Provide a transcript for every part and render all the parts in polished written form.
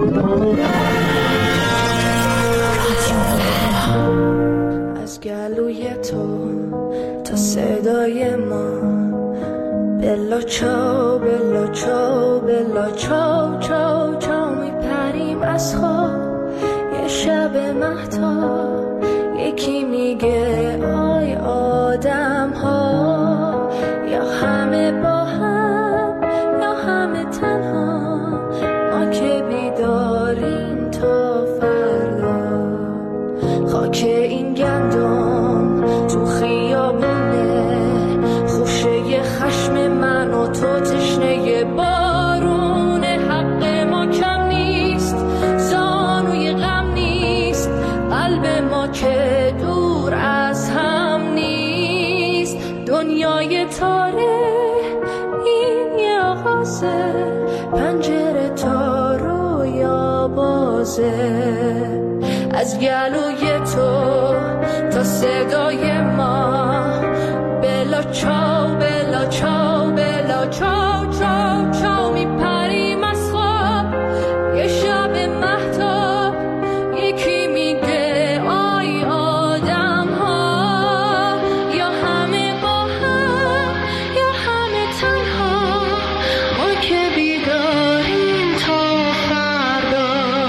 از گلوی تو تا صدای ما، بلا چاو بلا چاو بلا چاو چاو چاو میپریم از خواب یه شب مهتاب. یکی میگه آی آدم ها، یا همه با هم یا همه تنها، ما که بیداریم تا فردا. خاک این گندم تو خیابونه، خوشه خشم من و تو تشنه بارونه. حق ما کم نیست، زانوی غم نیست، قلب ما که دور از هم نیست. دنیای تاره این یه آغازه، پنجره تا رویا بازه. از گلوی تو تا صدای ما، بلا چاو بلا چاو بلا چاو چاو چاو میپریم از خواب یه شب مهتاب. یکی میگه آی آدم ها، یا همه با هم یا همه تنها، ما که بیداریم تا فردا.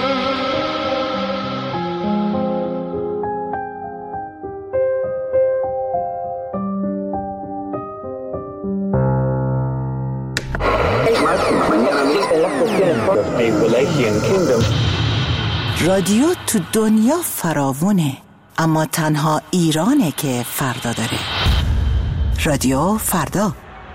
رادیو تو دنیا فراوونه، اما تنها ایرانه که فردا داره. رادیو فردا.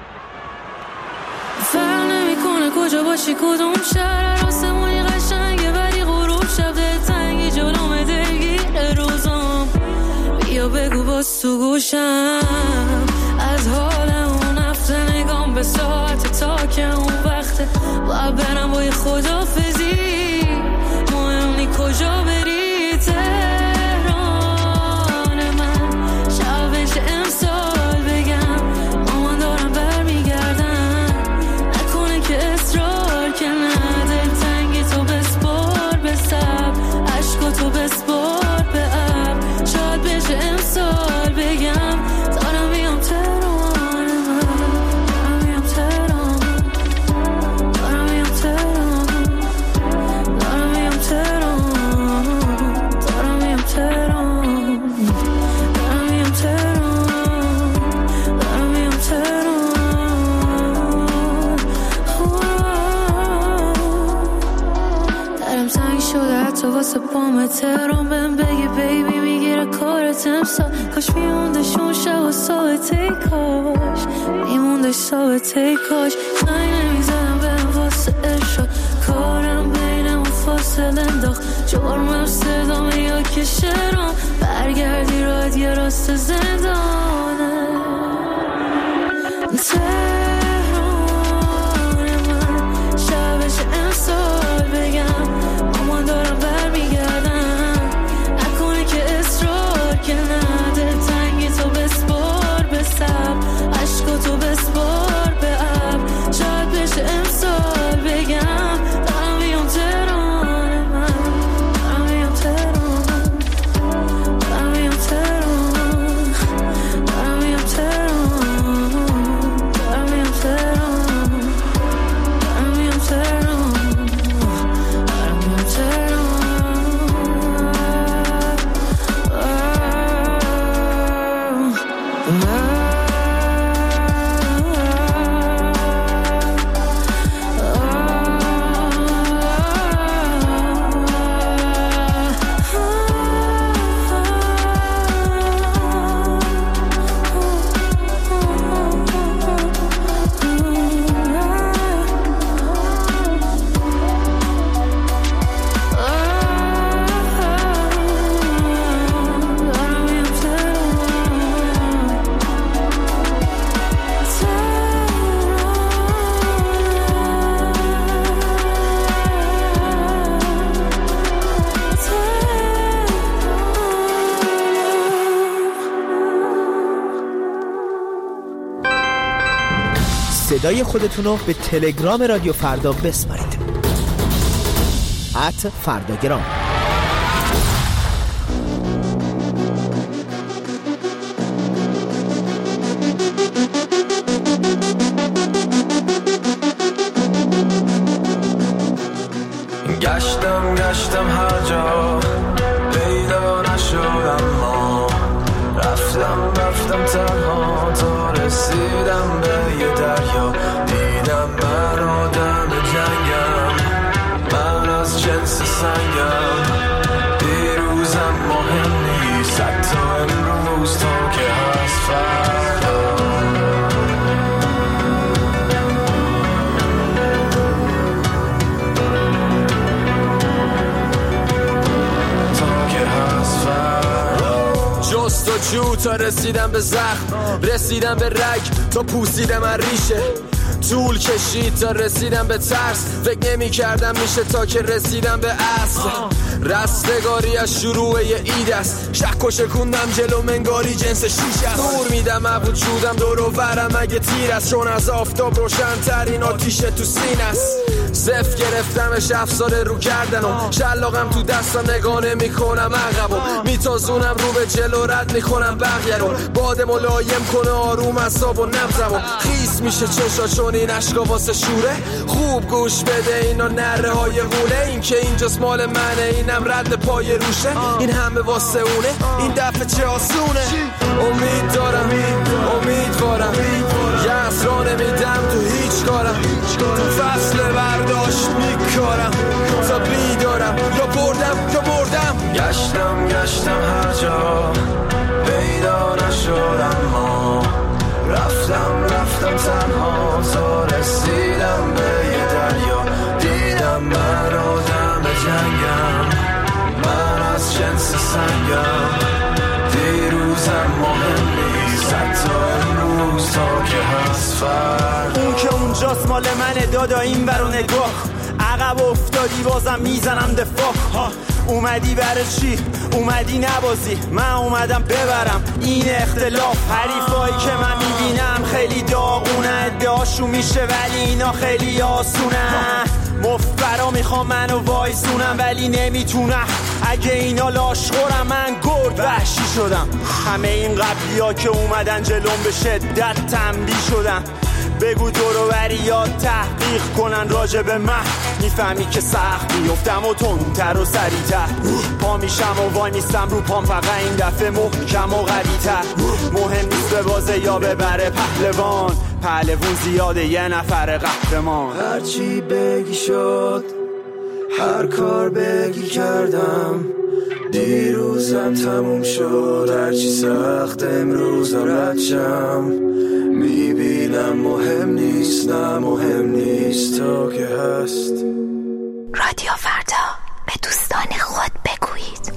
فرق نمیکنه کجا باشی کدوم شهر، آسمونی قشنگه ولی غروب شب دلتنگی جلوم دلگیر روزم. بیا بگو باز تو گوشم از حال اون هفته، نگام به ساعت تا که اون وقته باید برم با یه خدافزی. مهم نی کجا بری، تهران من شبش امسال بگم مامان دارم برمیگردم. نکنه که اصرار که نده، تنگی تو بسپار به سب، عشق تو بسپار به اب. شاید بشه امسال بگم دارم میام تهران من، دارم میام تهران، دارم میام تهران، دارم میام تهران، دارم میام تهران، دارم میام تهران، دارم میام تهران. درم تنگ شده حتی واسه پام تهران، بهم بگی بیبی میگیره کارت امسال. کاش میموندش اون شب و ثابته، کاش میموندش ثابته، کاش زنگ نمیزدم بهم واسه ارشاد. کارم بینم فاصله انداخت، جرمم صدامه یا که شرام. برگردی راحت یه راست زندانه. تهران من شبش امسال بگم مامان دارم برمیگردم. نکنه که اصرار که نده، تنگی تو بسپار به سب، عشق تو بسپار به اب. شاید بشه امسال بگم دارم میام تهران من، دارم میام تهران، دارم میام تهران، دارم میام تهران، دارم میام تهران، دارم میام تهران، دارم میام تهران. صدای خودتون رو به تلگرام رادیو فردا بسپارید. @فرداگرام. گشتم هر جا پیدا نشدم، ما رفتم تنها تا رسیدم به یه دریا. دیدم من آدم جنگم، من از جنس سنگم. دیروزم مهم نیست حتی امروز تا که هست فردا. جستجو تا رسیدم به زخم، رسیدم به رگ تا پوسیدم از ریشه. طول کشید تا رسیدم به ترس، فکر نمی کردم میشه تا که رسیدم به اصل. رستگاری از شروع یه اید است، شک و شکوندم جلو منگاری جنس شیش است. دور میدم از وجودم دور و برم اگه تیر است، چون از آفتاب روشن ترین آتیش تو سینه است. صف گرفتمش 7 سال رو کردنم، شلاقم تو دستم نگاه نمی کنم عقبو، میتازونم رو به جلو رد میکنم بقیه رو. باد ملایم کنه آروم اعصاب و نبضمو، خیس میشه چشا چون این عشقا واسه شوره. خوب گوش بده اینا نره های غوله، این که اینجاست مال منه اینم رد پای روشه. این همه واسه اونه این دفعه چه آسونه. امید دارم امیدوارم، یه اسرا نمیدم تو هیچ کارم. تو فصل برداشت میکارم تا بیدارم، یا بردم. گشتم هر جا پیدا نشدم، ما رفتم تنها تا رسیدم به یه دریا. دیدم من آدم جنگم، من از جنس سنگم. دیروزم مهم نیست حتی امروز تا که هست فردا. اون که اونجاست مال منه دادا، این برو نگاه. عقب افتادی بازم میزنم دفاع. اومدی برای چی؟ اومدی نبازی، من اومدم ببرم این اختلاف. حریفایی که من میبینم خیلی داغونه، ادعاشو میشه ولی اینا خیلی آسونه. مفبرا میخوام منو وایسونم ولی نمیتونم، اگه اینا لاشخورم من گرد وحشی شدم. همه این قبلیا که اومدن جلوم به شدت تنبیه شدم. بگو دوروبری یا تحقیق کنن راجع به من، میفهمی که سخت میفتم و تندتر و سریعتر. پا میشم و وای میستم رو پام، فقط این دفعه محکم و قوی‌تر. مهم نیست به بازه یا ببره پهلوون زیاده یه نفر قهرمان. هرچی بگی شد، هر کار بگی کردم. دیروزم تموم شد، هرچی سخت امروزم ردشم. میبینم مهم نیست، نه مهم نیست تا که هست. رادیو فردا، به دوستان خود بگویید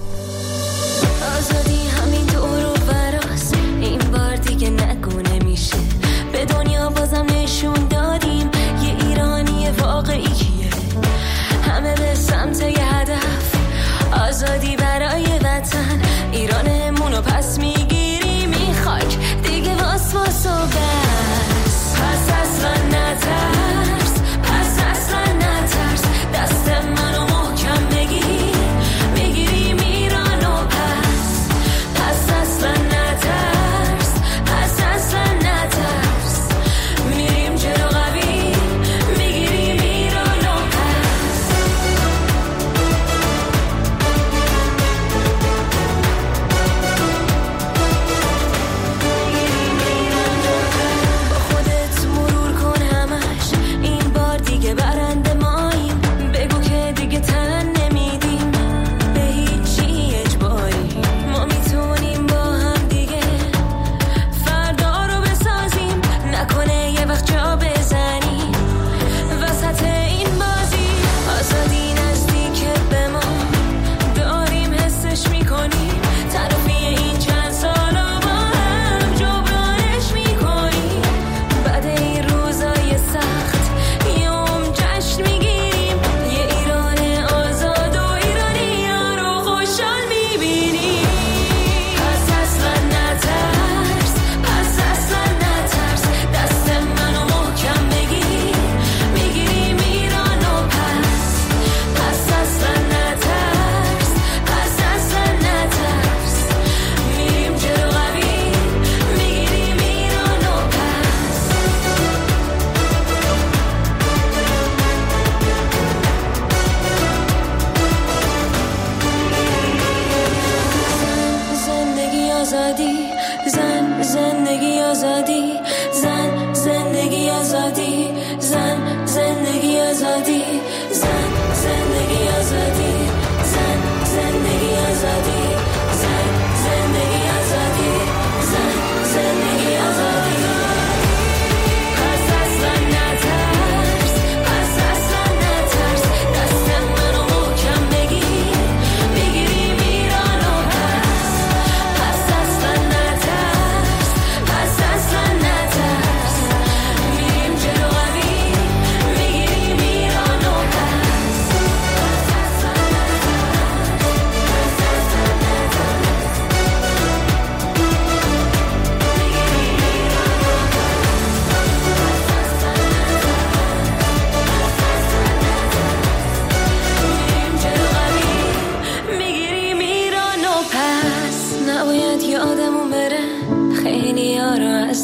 آزادی همین دور و براست، این بار دیگه نگونه میشه. به دنیا بازم نشون دادیم یه ایرانی واقعیه، همه به سمت یه هدف. آزادی برای وطن، ایرانمونو پس میگیریم این خاک دیگه واس و بس. پس اصلا نترس، دست منو محکم بگیر، میگیری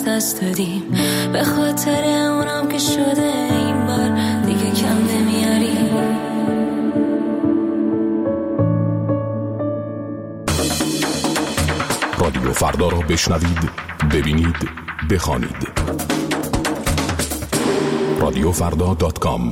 دست دادیم، به خاطر اونم که شده این بار دیگه کم نمیاریم. رادیو فردا را بشنوید، ببینید، بخوانید. radiofrda.com.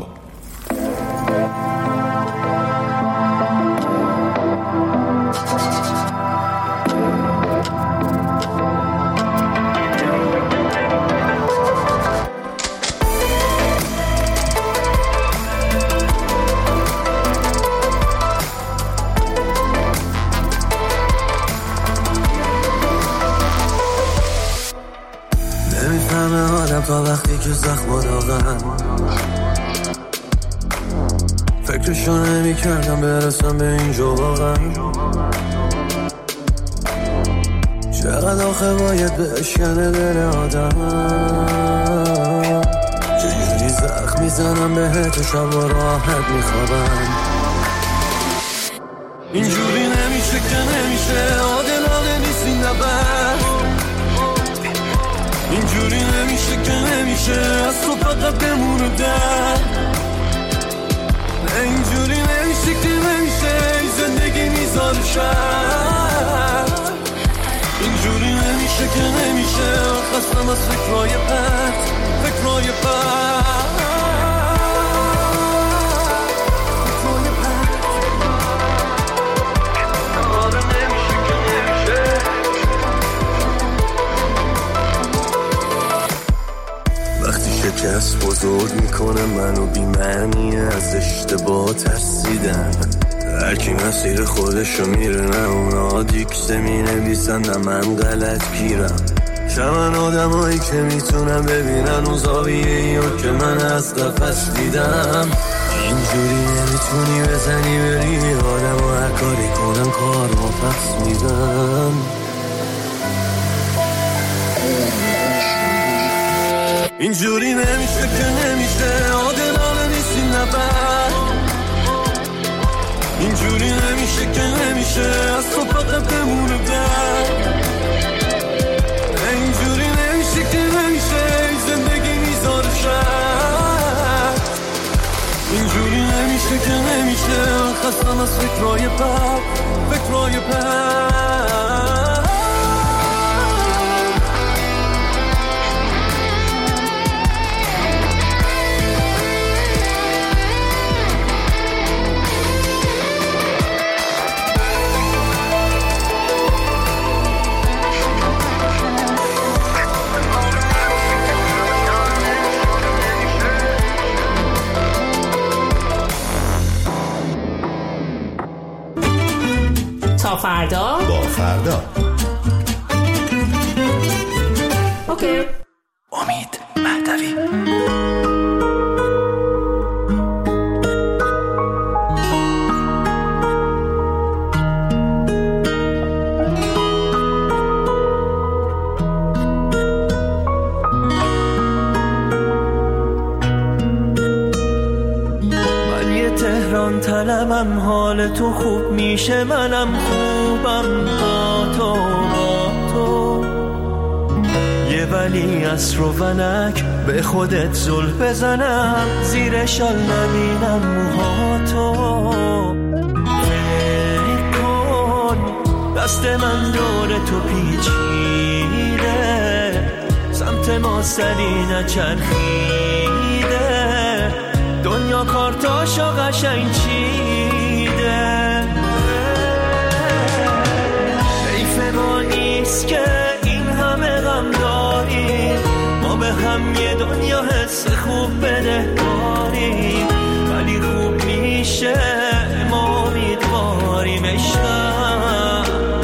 تا وقتی که زخم داغم فکرشو نمی کردم برسم به اینجا واقعا. چقدر آخه باید بشکنه دل آدم، چجوری زخم میزنم بهت و شب و راحت میخوابم. اینجوری نمیشه که نمیشه، عادلانه نیست این نبرد. اینجوری نمیشه که نمیشه، از تو فقط بمونه در. اینجوری نمیشه که نمیشه، زندگی میذاره شد. اینجوری نمیشه که نمیشه، خستم از فکرهای پرت، فکرهای پرت. شکست بزرگ میکنه منو بی‌معنی، از اشتباه ترسیدن. هرکی مسیر خودشو میره، نه اونا دیکته مینویسن نه من غلط گیرم. شمن آدمایی که میتونم ببینن اون زاویه‌ایو که من از قفس دیدم. اینجوری نمیتونی بزنی بری آدم و هر کاری کنم کار ما پس میدم. اینجوری نمیشه که نمیشه، عادلانه نیست این نبرد. اینجوری نمیشه که نمیشه، از تو فقط بمونه در. اینجوری نمیشه که نمیشه، زندگی میذاره شد. اینجوری نمیشه که نمیشه، خستم از فکرهای بد، فکرهای بد. تا فردا با فردا. اوکی. امید مهدوی. طلبم حال تو خوب میشه، منم خوبم با تو. یه ولی عصر و ونک به خودت زل بزنم، زیر شال نبینم موهاتو. فکر کن دست من دور تو پیچیده، سمت ما سری نچرخیده. دنیا کارتاشو قشنگ چیده، حیف ما نیست که این همه غم داریم. ما به هم یه دنیا حس خوب بدهکاریم، ولی خوب میشه ما امیدواریم. عشقم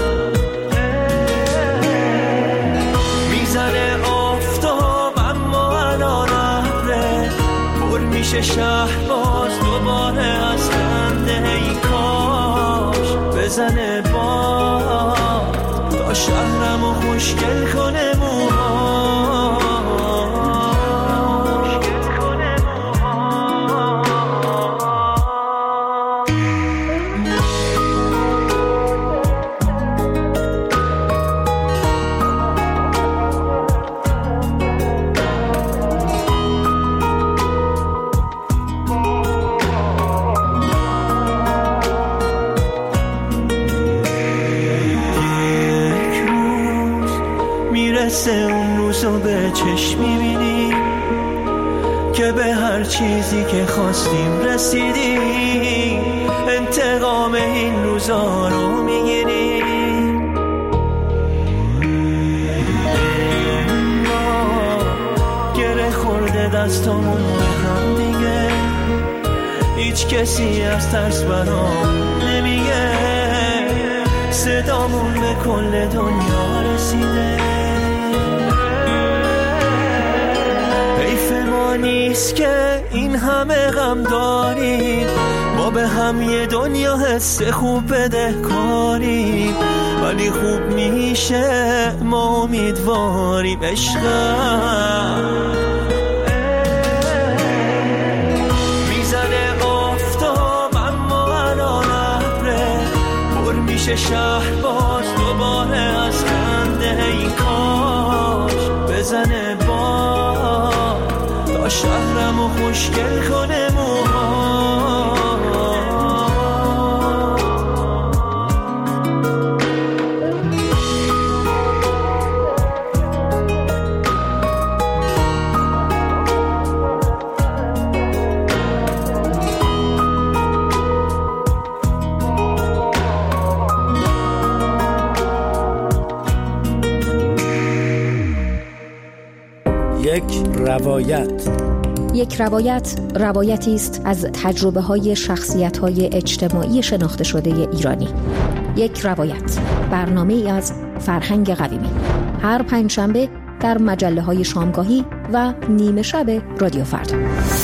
میزنه آفتاب اما الان ابره، پر میشه شهر باز دوباره از خنده. ای کاش بزنه باد تا شهرمو خوشگل کنه موهاش. حس اون روزو به چشم میبینیم که به هر چیزی که خواستیم رسیدیم، انتقام این روزا رو میگیریم. گره خورده دستامون به هم دیگه، هیچ کسی از ترس برام نمیگه، صدامون به کل دنیا رسیده. حیف ما نیست که این همه غم داریم، ما به هم یه دنیا حس خوب بده کاریم، ولی خوب میشه ما امیدواریم عشقم. میزنه آفتاب اما الان ابره، پر میشه شهر باز دوباره از خنده، ای کاش بزنه باد تا شهرمو خوشگل کنه موها. یک روایت روایتی است از تجربه‌های شخصیت‌های اجتماعی شناخته شده ایرانی. یک روایت، برنامه‌ای از فرهنگ قویمی، هر پنجشنبه در مجله‌های شامگاهی و نیمه شب رادیو فردا.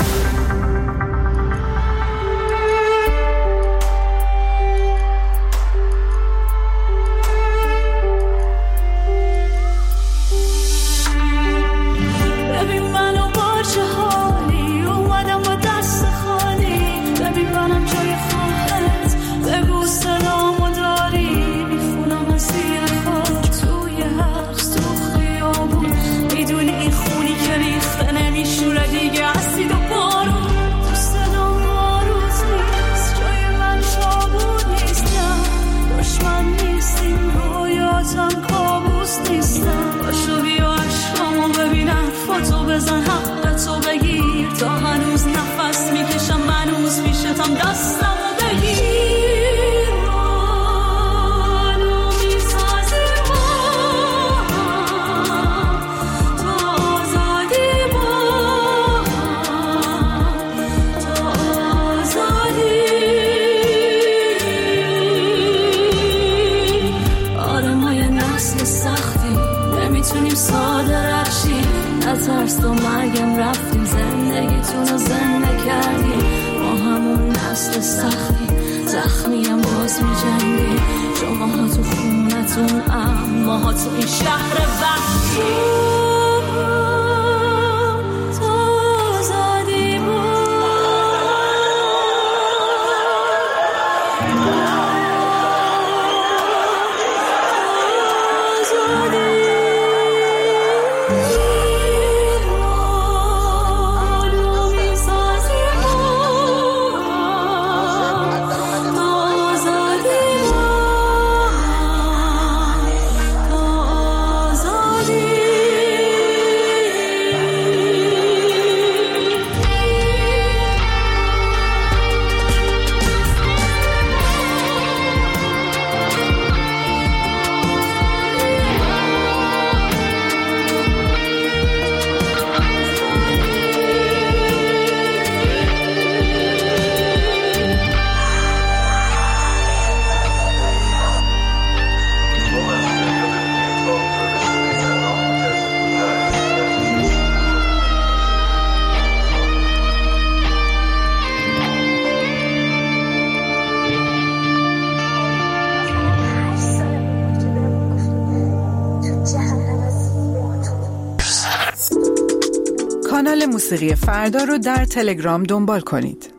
کانال موسیقی فردا رو در تلگرام دنبال کنید.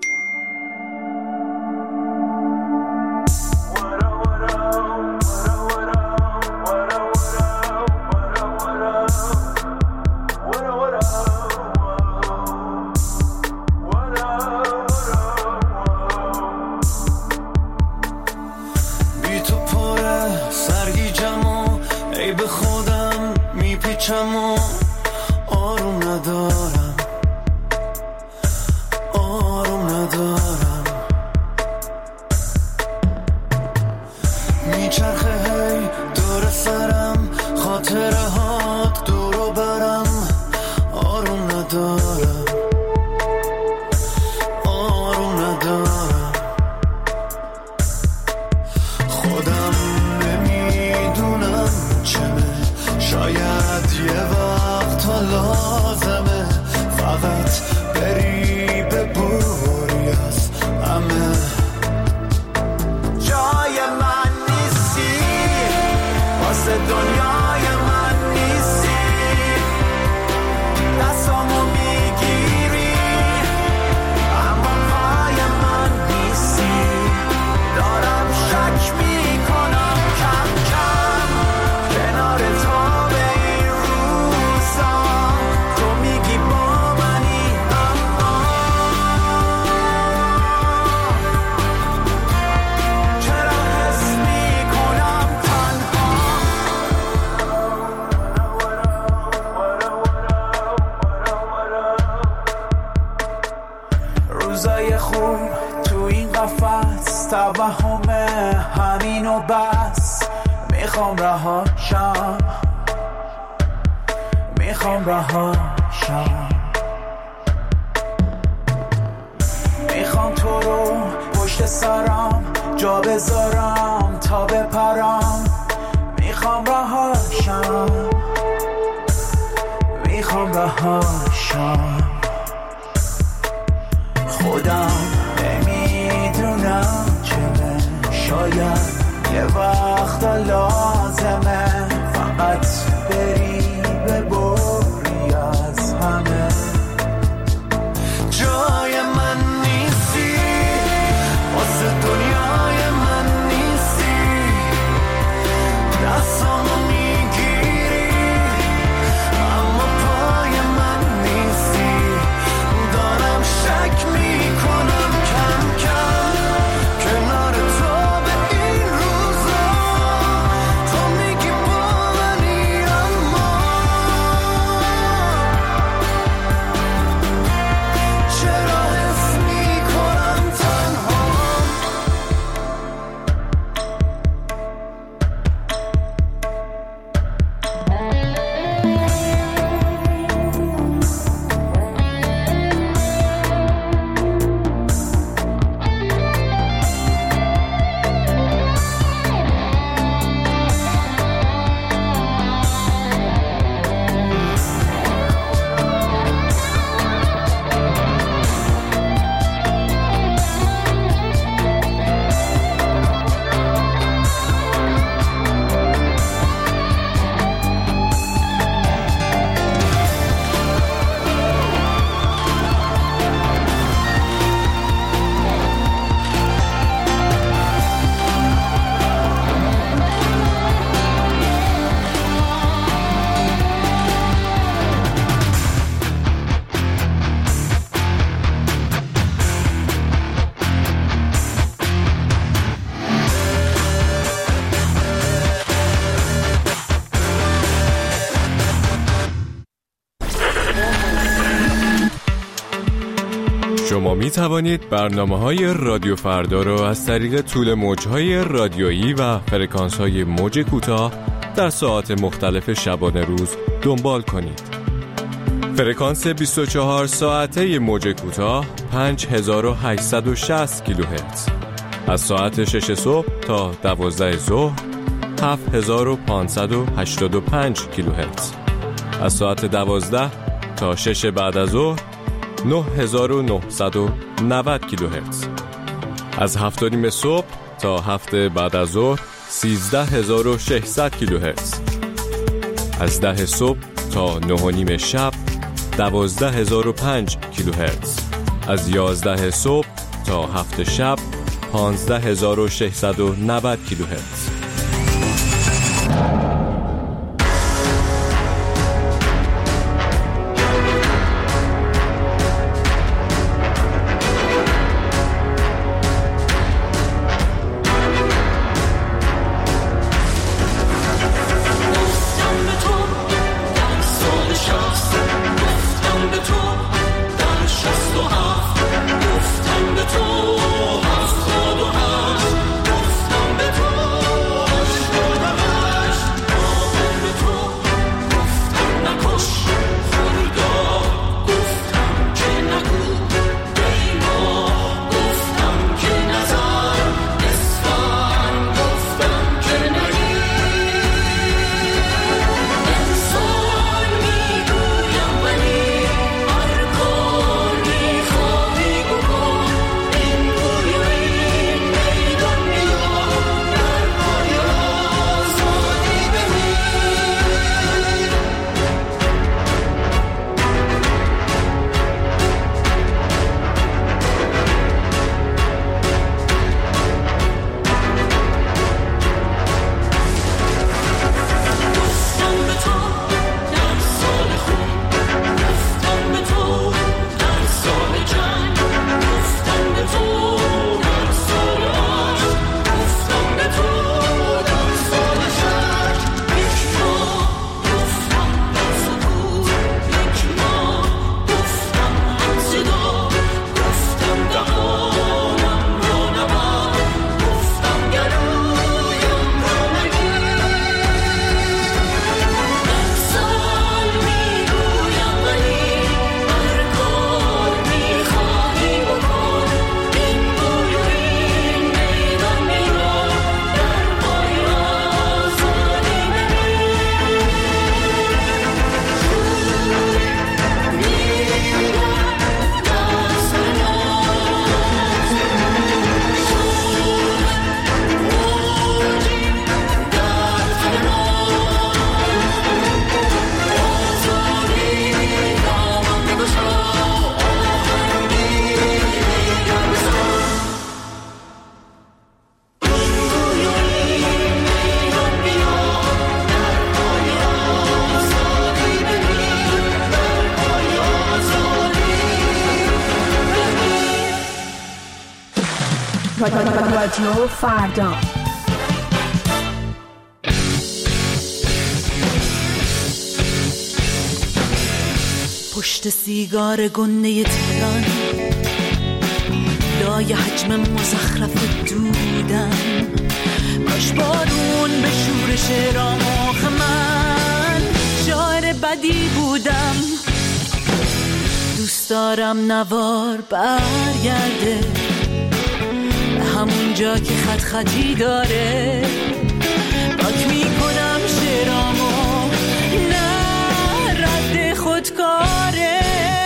میکشم و آروم ندارم، آروم ندارم. میچرخه هی دور سرم، خاطره هات دورو برم، آروم ندارم، آروم ندارم. خودم نمیدونم چمه، شاید یه وقت ها لازمه فقط بری ببری از همه. جای من نیستی، واسه دنیای من نیستی، دستامو میگیری اما پای من نیستی. دارم شک میکنم کم کم کنار تو به این روزا، تو میگی با منی اما چرا حس میکنم تنها. روزای خوب تو این قفس توهمه همین و بس. میخوام رهاشم، میخوام رهاشم. میخوام تو رو پشت سرم جا بذارم تا بپرم. میخوام رهاشم، میخوام رهاشم. خودم نمیدونم چمه، شاید یه وقت لازمه فقط بری ببری از همه. جای من نیستی، واسه دنیای من نیستی، دستامو میگیری اما پای من نیستی. دارم شک میکنم کم کم کنار تو به این روزا، تو میگی با منی اما چرا حس میکنم تنها. شما می توانید برنامه‌های رادیو فردا را از طریق طول موج‌های رادیویی و فرکانس‌های موج کوتاه در ساعات مختلف شبانه روز دنبال کنید. فرکانس 24 ساعته موج کوتاه 5860 کیلوهرتز. از ساعت 6 صبح تا 12 ظهر 7585 کیلوهرتز. از ساعت 12 تا 6 بعد از ظهر 9990 کیلوهرتز. از 7:30 صبح تا 7 بعد از ظهر 13600 کیلوهرتز. از 10 صبح تا 9:30 شب 12005 کیلوهرتز. از 11 صبح تا 7 شب 15690 کیلوهرتز. رادیو فردا. پشت سیگار گنده تهران، لای حجم مزخرف دودم، کاش بارون به شورش رامخ من شاعر بدی بودم. دوست دارم نوار برگرده به همون جا که خط خطی داره، پاک میکنم شعرامو، نه رد خودکاره.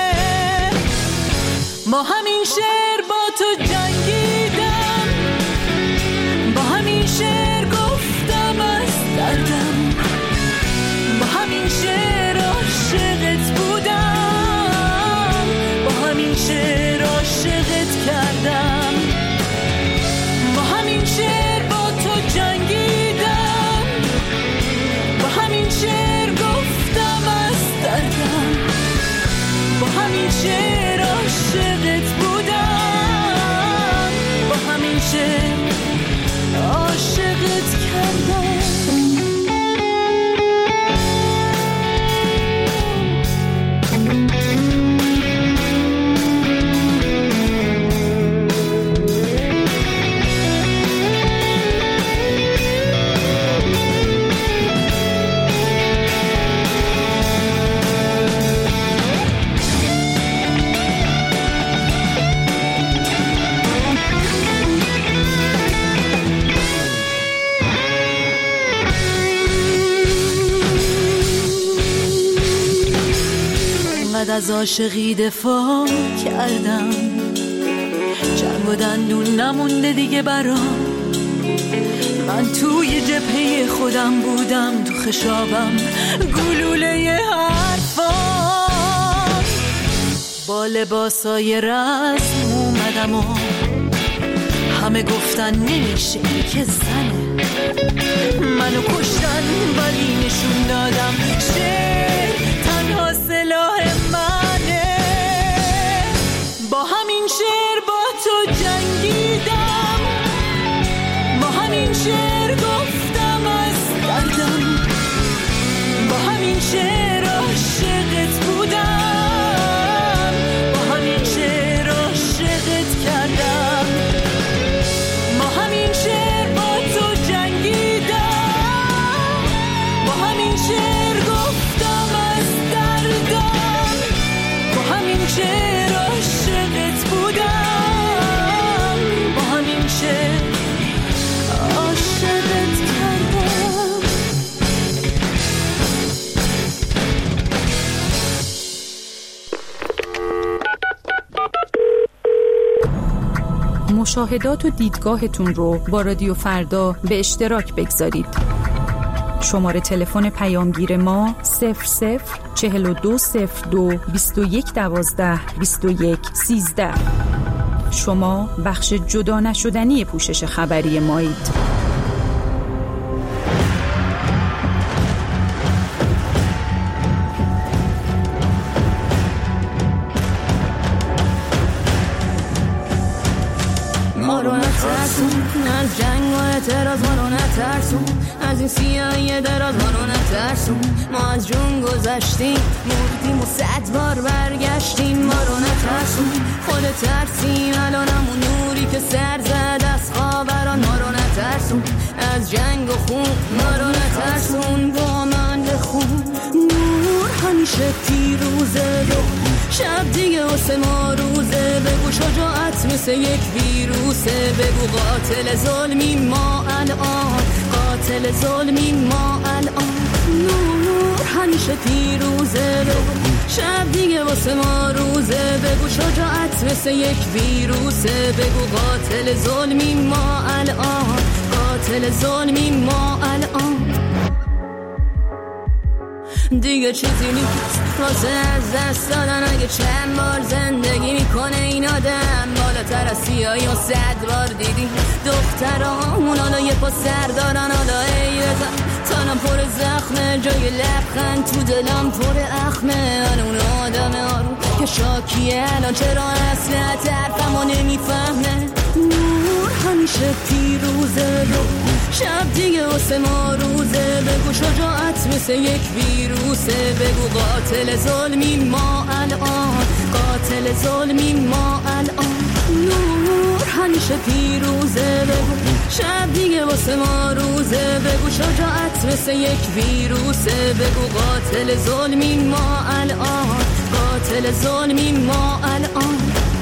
با همین شعر با تو جنگیدم، با همین شعر گفتم از دردم، با همین شعر عاشقت بودم، با همین شعر عاشقت کردم، با همین شعر با تو جنگیدم، با همین شعر گفتم از دردم، با همین شعر عاشقت بودم، با همین شعر عاشقت کردم. از عاشقی دفاع کردم، چنگ و دندون نمونده دیگه برام، من توی جبهه خودم بودم، تو خشابم گلوله حرفام، با لباسای رسم اومدم و همه گفتن نمیشه که زنه، منو کشتن ولی نشون دادم شعر تنها سلاح منه. با همین شعر با تو جنگیدم، با همین شعر گفتم از دردم، با همین شعر عاشقت بودم، با همین شعر عاشقت کردم، با همین شعر با تو جنگیدم، با همین شعر گفتم از دردم، با همین شعر عاشقت بودم، با همین شعر عاشقت کردم. مشاهدات و دیدگاهتون رو با رادیو فردا به اشتراک بگذارید. شماره تلفن پیامگیر ما 004202 2112 2113. شما بخش جدا نشدنی پوشش خبری مایید. ما رو نترسون از جنگ و اعتراض، ما رو نترسون از این سیاهی دراز، ما رو نترسون. ما از جون گذشتیم، مردیم و 100 بار برگشتیم. ما رو نترسون، خود ترسیم الان همون نوری که سر زد از خاوران. ما رو نترسون از جنگ و خون، ما رو نترسون با من بخون. نور همیشه پیروزه، دو شب دیگه واسه ما روزه. بگو شجاعت مثل یک ویروسه، بگو قاتل ظلمی ما الان، قاتل ظلمی ما الان. نور همیشه پیروزه، بگو شب دیگه واسه ما روزه. بگو شجاعت مثل یک ویروسه، بگو قاتل ظلمی ما الان، قاتل ظلمی ما الان. دیگه چیزی نیست واسه از دست دادن، اگه چند بار زندگی میکنه این آدم. بالاتر از سیاهی و 100 بار دیدی دخترامون، حالا یه پا سر دارن، حالا ای بزن تنم پر زخمه، جای لبخند تو دلم پر اخمه. من اون آدم آروم که شاکیه، الان چرا اصل طرفمو نمیفهمه. نور همیشه پیروزه، شب دیگه واسه ما روزه. بگو شجاعت مثل یک ویروسه، بگو قاتل ظلمی ما الان، قاتل ظلمی ما الان. نور همیشه پیروزه، بگو شب دیگه واسه ما روزه. بگو شجاعت مثل یک ویروسه، بگو قاتل ظلمی ما الان، قاتل ظلمی ما الان.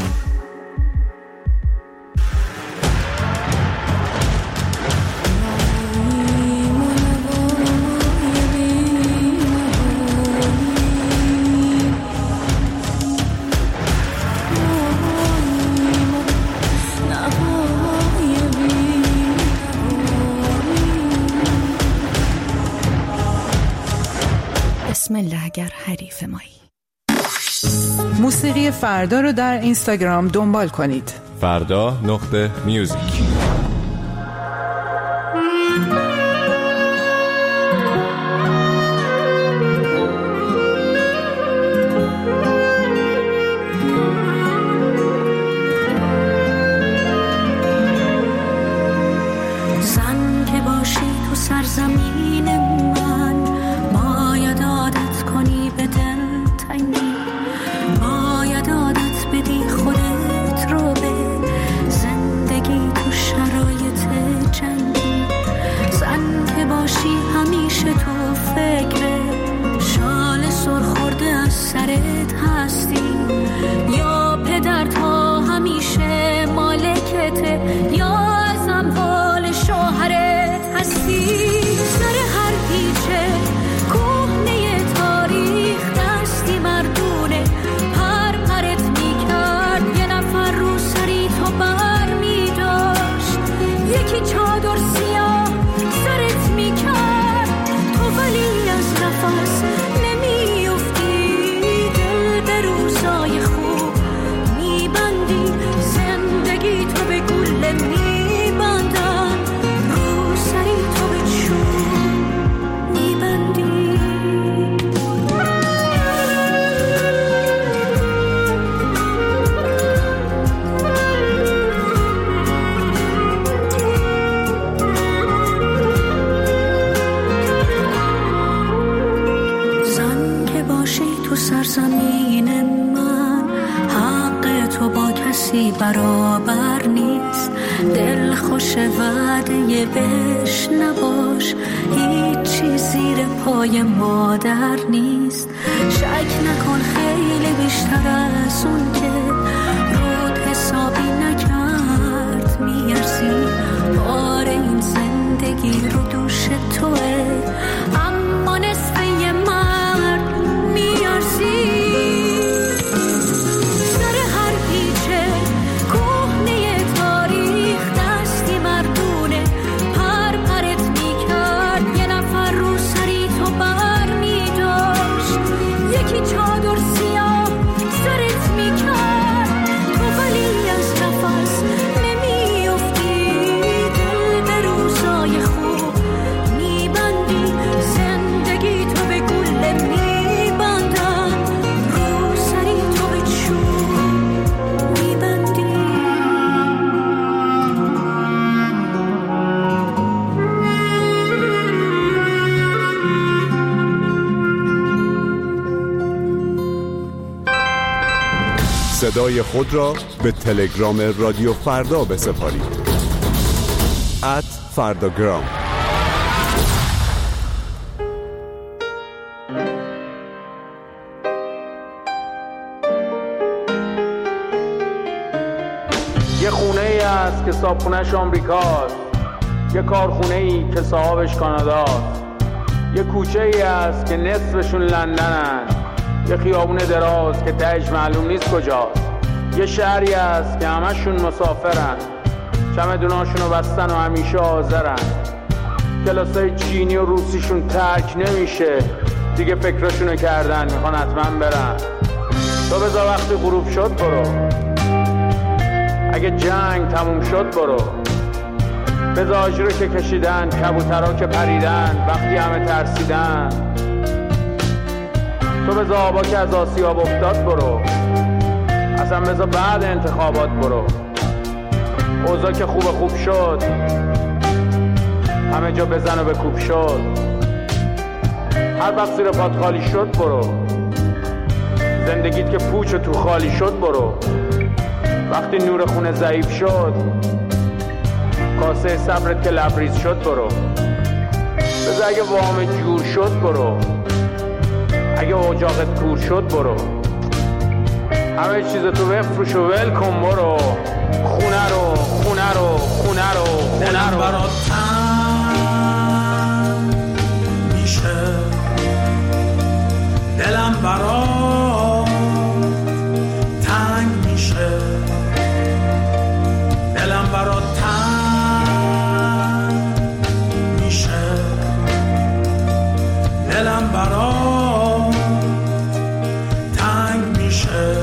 بسم الله اگر حریف مایی. موسیقی فردا رو در اینستاگرام دنبال کنید. فردا.میوزیک. زن که باشی تو سرزمین من، باید عادت کنی به دلتنگی، باید عادت بدی خودت رو به زندگی تو شرایط جنگی. زن که باشی همیشه تو فکر شال سرخورده از سرت هستی، یا پدر تا همیشه مالکته، یا از اموال شوهرت هستی. سر هر پیچه کهنه تاریخ دستی مردونه پر پرت میکرد، یه نفر رو سری تو بر میداشت، یکی چادر سیاه سرت میکرد، تو ولی از نفس نمیافتی، دل به روزای خوب میبندی، زندگی تو به گل میبندن، رو سری تو به چوب میبندی. زن که باشی تو سرزمین من، حق تو با کسی برابر نیست، دل خوش وعده بهش نباش، هیچی زیر پای مادر نیست. شک نکن خیلی بیشتر از اون که رود حسابی نکرد میارزی، بار این زندگی رو دوش توه، اما نصف یه مرد میارزی. سر هر پیچه کهنه تاریخ دستی مردونه پر پرت میکرد، یه نفر رو سری تو بر میداشت، یکی چادر سیاه سرت میکرد، تو ولی از نفس نمیافتی، دل به روزای خوب میبندی، زندگی تو به گل میبندن، رو سری تو به چوب میبندی. صدای خود را به تلگرام رادیو فردا بسپارید. @فرداگرام. یه خونه ای هست که صاحبخونه‌اش آمریکاست، یه کارخونه ای که صاحبش کاناداست، یه کوچه ای هست که نصفشون لندنن، یه خیابون دراز که تهش معلوم نیست کجاست، یه شهری هست که همشون مسافرن، چمدوناشونو بستن و همیشه حاضرن، کلاسای چینی و روسیشون ترک نمیشه، دیگه فکرشونو کردن میخوان حتما برن. تو بذار وقتی غروب شد برو، اگه جنگ تموم شد برو، به زاجرو که کشیدن، کبوترها که پریدن وقتی همه ترسیدن. تو به زابا که از آسیاب افتاد برو، اصلا بذار بعد انتخابات برو. اوضاع که خوب شد، همه جا بزن و بکوب شد. هر وقت زیر پات خالی شد برو، زندگیت که پوچ و تو خالی شد برو. وقتی نور خونه ضعیف شد، کاسه صبرت که لبریز شد برو. بذار اگه وام جور شد برو، اگه اجاقت کور شد برو. همه چیز تو بفروش و ول کن برو. خونه رو دلم برات تنگ میشه، دلم برات تنگ میشه، دلم برات تنگ میشه، دلم برات تنگ میشه.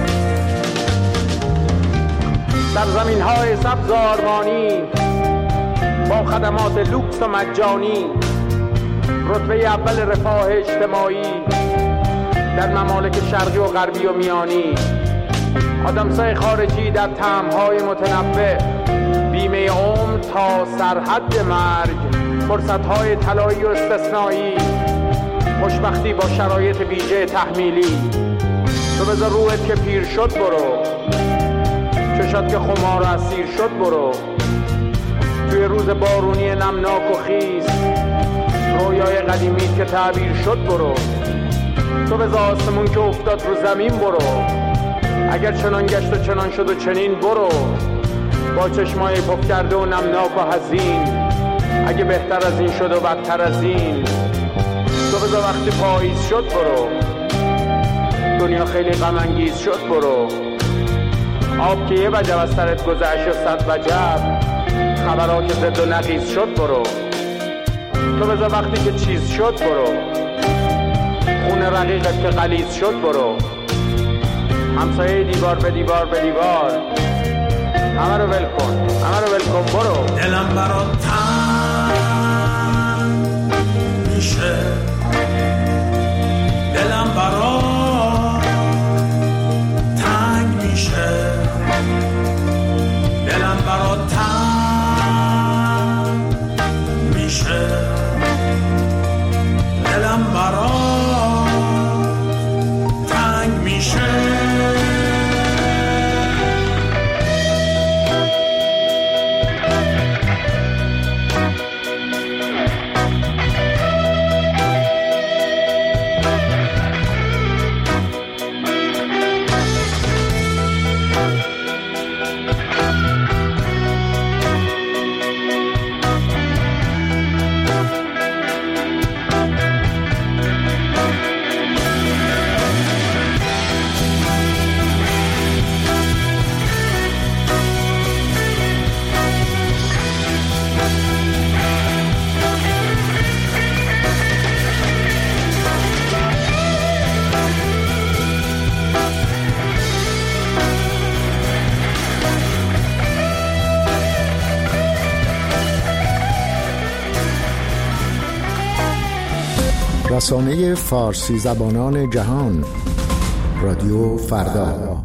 سرزمین های سبز آرمانی با خدمات لوکس و مجانی، رتبه اول رفاه اجتماعی در ممالک شرقی و غربی و میانی. آدمسای خارجی در طعم‌های متنوع، بیمه عمر تا سرحد مرگ، فرصت‌های طلایی و استثنایی، خوشبختی با شرایط ویژه تحمیلی. تو بذار روحت که پیر شد برو، چشات که خمار و اسیر شد برو. توی روز بارونی نمناک و خیز، رویای قدیمی که تعبیر شد برو. تو به آسمون که افتاد رو زمین برو، اگر چنان گشت و چنان شد و چنین برو. با چشمای پف کرده و نمناک و حزین، اگه بهتر از این شد و بدتر از این. تو بذار وقتی پاییز شد برو، دنیا خیلی غم انگیز شد برو. آب که یه وجب از سرت گذشت و صد وجب، خبرها که زد و نقیز شد برو. تو بذار وقتی که چیز شد برو، خونه رقیقت که غلیظ شد برو. همسایه دیوار به دیوار به دیوار، همه رو ول کن برو. دلم برات تنگ میشه، دلم برات تنگ میشه، دلم برات تنگ میشه، دلم برات تنگ میشه. رسانه فارسی زبانان جهان، رادیو فردا.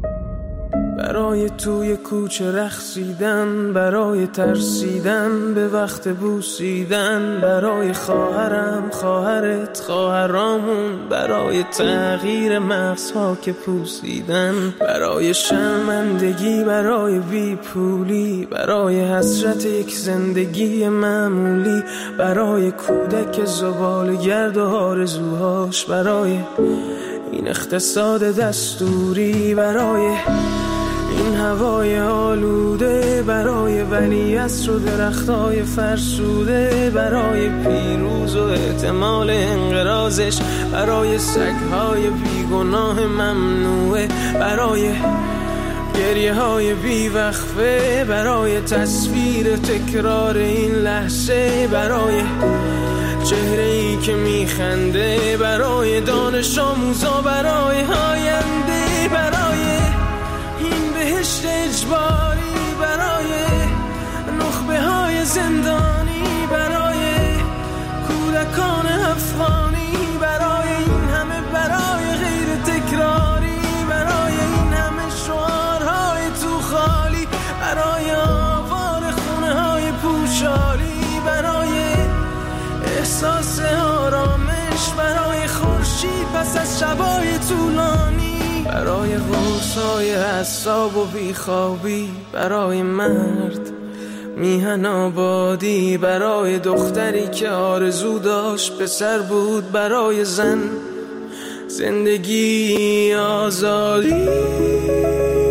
برای توی کوچه رقصیدن، برای ترسیدن به وقت بوسیدن، برای خواهرم، خواهرت، خواهرامون، برای تغییر مغزها که پوسیدن، برای شرمندگی، برای بیپولی، برای حسرت یک زندگی معمولی، برای کودک زباله‌گرد و آرزوهاش، برای این اقتصاد دستوری، برای این هوای آلوده، برای ولیعصر و درختای فرسوده، برای پیروز و احتمال انقراضش، برای سگهای بیگناه ممنوعه، برای گریه های بیوقفه، برای تصویر تکرار این لحظه، برای چهره ای که میخنده، برای دانش آموزا، برای آینده، برای این بهشت اجباری، برای نخبه های زندانی، برای کودکان افغانی، برای این همه برای غیر تکراری، برای این همه شعارهای تو خالی، برای آوار خونه های پوشالی، برای احساس آرامش، برای خورشید پس از شبای طولانی، برای قرصای حساب و بیخوابی، برای مرد میهن آبادی، برای دختری که آرزو داشت پسر بود، برای زن زندگی آزادی.